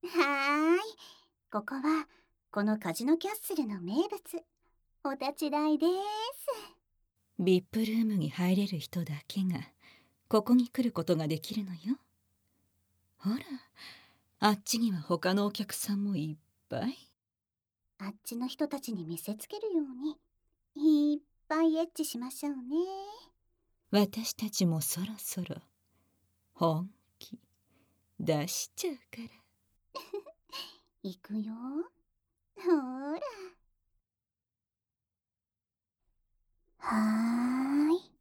はーい。ここはこのカジノキャッスルの名物。お立ち台です。 ビップルームに入れる人だけがここに来ることができるのよ。ほら、あっちには他のお客さんもいっぱい。 あっちの人たちに見せつけるようにいっぱいエッチしましょうね。 私たちもそろそろ本気出しちゃうから。 行くよ。ほら。はーい。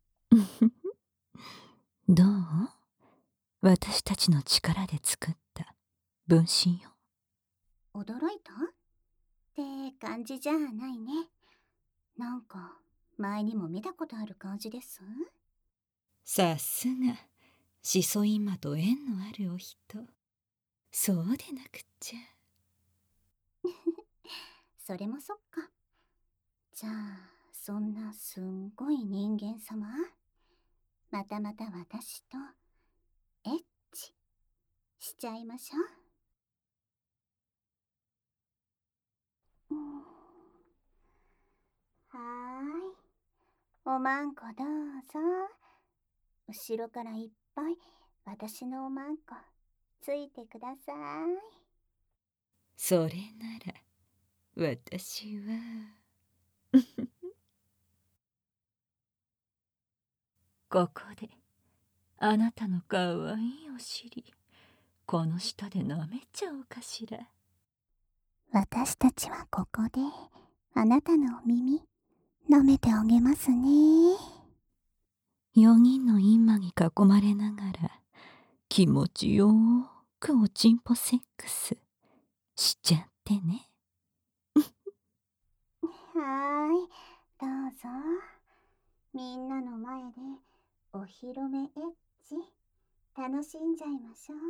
どう？私たちの力で作った分身よ。 驚いたって感じじゃないね。なんか前にも見たことある感じです。 さすがシソインマと縁のあるお人。そうでなくっちゃ。 それもそっか。じゃあそんなすんごい人間様、またまた私とエッチしちゃいましょう。はーい。おまんこどうぞ。後ろからいっぱい私のおまんこついてください。 それなら私はここであなたのかわいいお尻この下で舐めちゃおうかしら。 私たちはここであなたのお耳舐めてあげますね。 4人のインマに囲まれながら気持ちよーくおちんぽセックスしちゃってね。 はーい、どうぞ。みんなの前でお披露目エッチ楽しんじゃいましょう。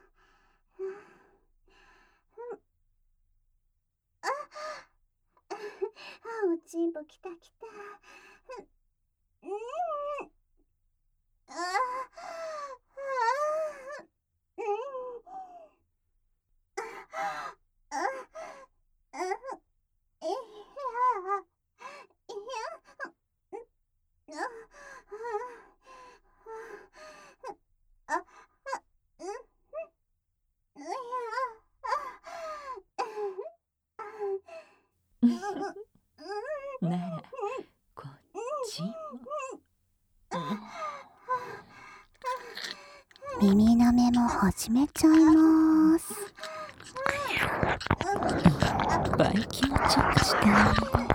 おちんぽきたきた。 ならこっちも。 耳舐めも始めちゃいます。 バイキンチョックしてね。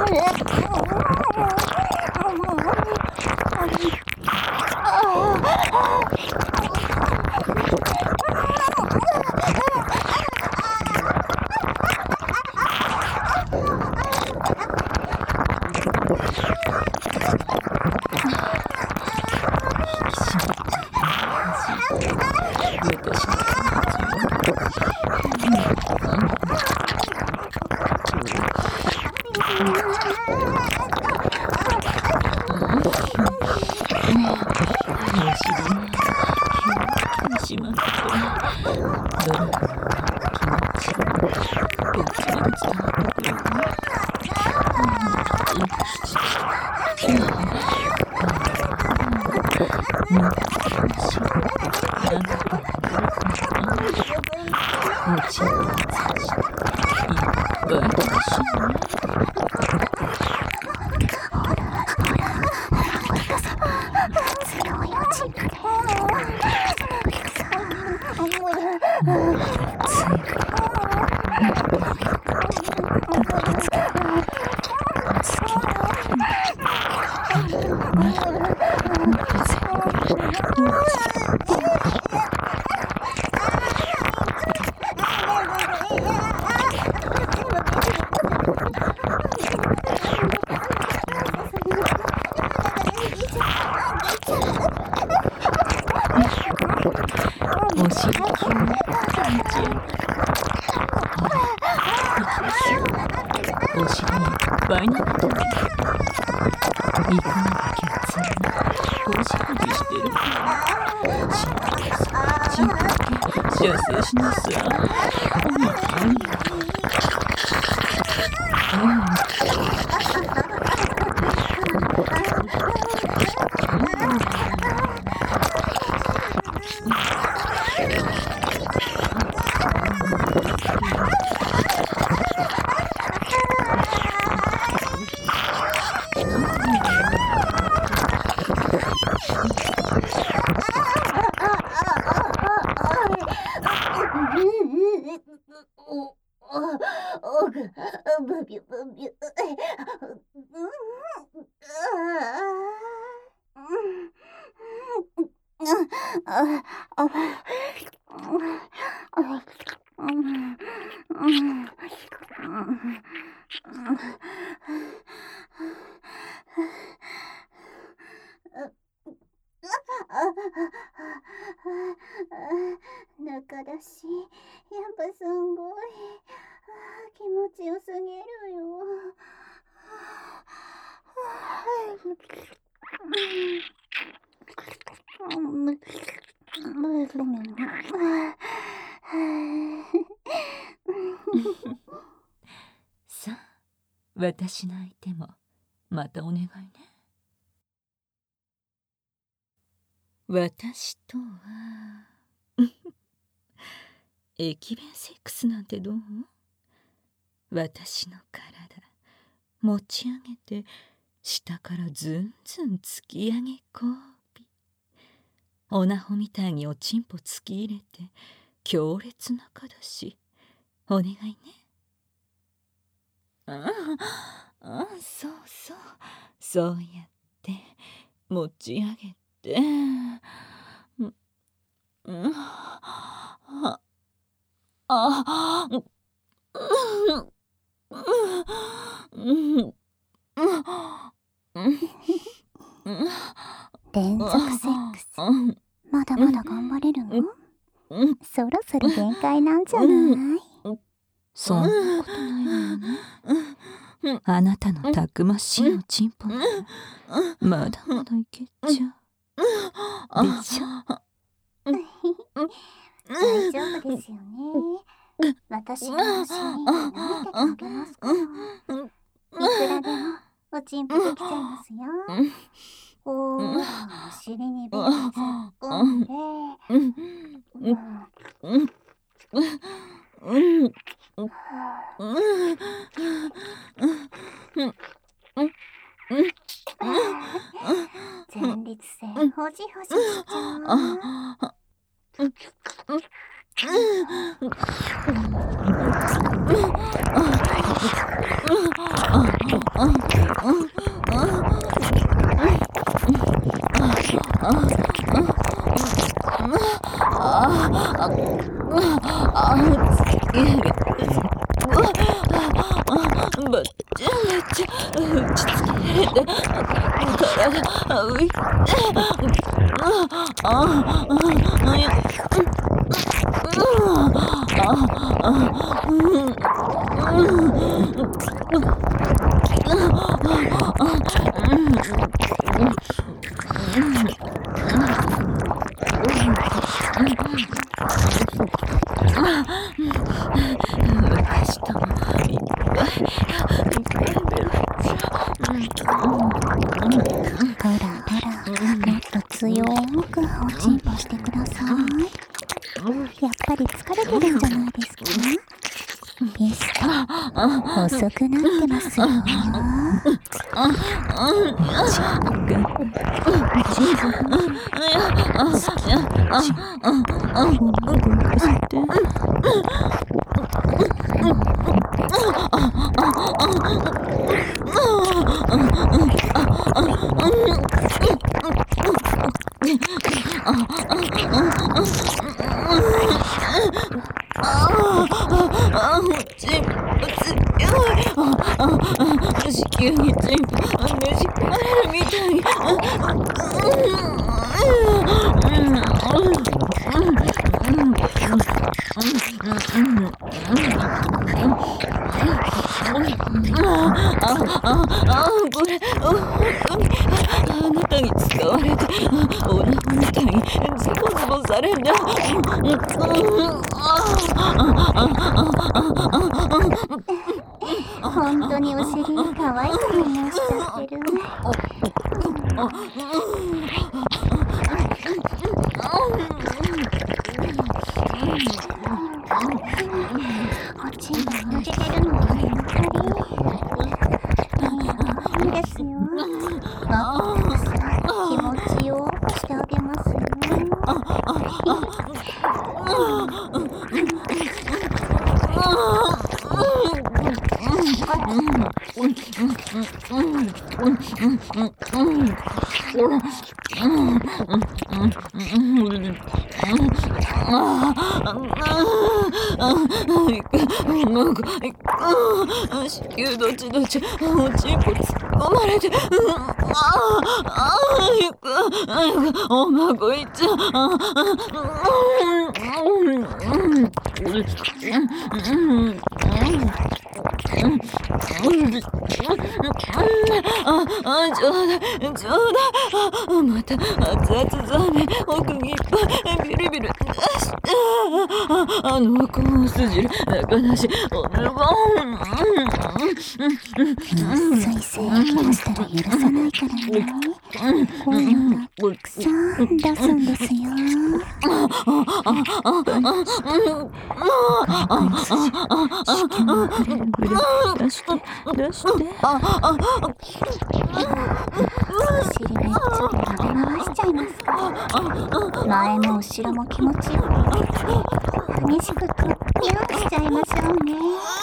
お尻にいっぱいになった時、肉までケツにゴジゴジしてるから、チンポ射精しなさい。 中だし、やっぱすんごい気持ちよすぎるよ。 さあ、私の相手もまたお願いね。私とは駅弁セックスなんてどう？私の体持ち上げて下からずんずん突き上げこび、おなほみたいにおちんぽ突き入れて強烈なかだし、お願いね。そうそう、そうやって持ち上げて、 連続セックス、まだまだ頑張れるの？そろそろ限界なんじゃない？ そんなことないわよね。あなたのたくましいおちんぽならまだまだいけちゃうでしょ。 大丈夫ですよね。私のお尻舐めてあげますから。いくらでもおちんぽできちゃいますよ。ほーら、お尻にベル突っ込んで、前立腺ほじほじしちゃう。 私ともいっぱいベロほらほら、もっと強くおちんぽしてください。やっぱり疲れてるんじゃないですか？ピスト、遅くなってますよ。 子宮にチンポねじ込まれるみたい。これ本当にあなたに使われておなみたいにズボズボされんだ。 本当にお尻可愛いと思いましたけど。おちんぽ抜けてるのがやっぱりいいですよ。もっと気持ちよくしてあげますよ。 子宮どちどちおちんぽ突っ込まれて、おまこいっちゃちょうだまた熱々ザーメン奥にいっぱいビルビル濃厚すぎる中なしおズボン水性が来ましたら許さないからね。声がたくさん出すんですよ。 出してお尻めっちゃ食べ回しちゃいますから。前も後ろも気持ちよく激しくクッピョンしちゃいましょうね。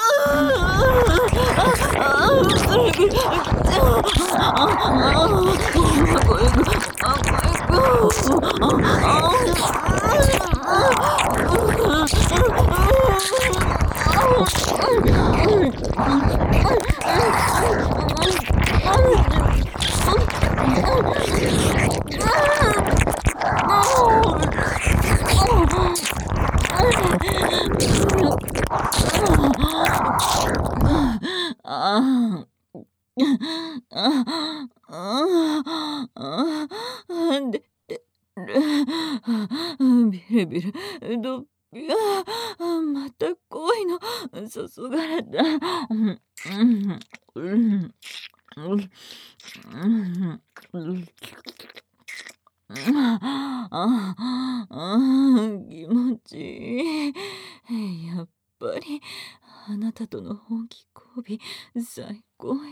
ビルビルドッピアまた恋の注がれた。気持ちいい。やっぱりあなたとの本気交尾最高よ。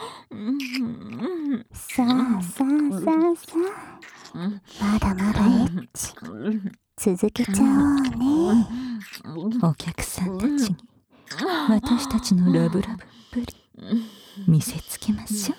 さあさあさあさあ、まだまだエッチ続けちゃおうね。 お客さんたちに私たちのラブラブっぷり見せつけましょう。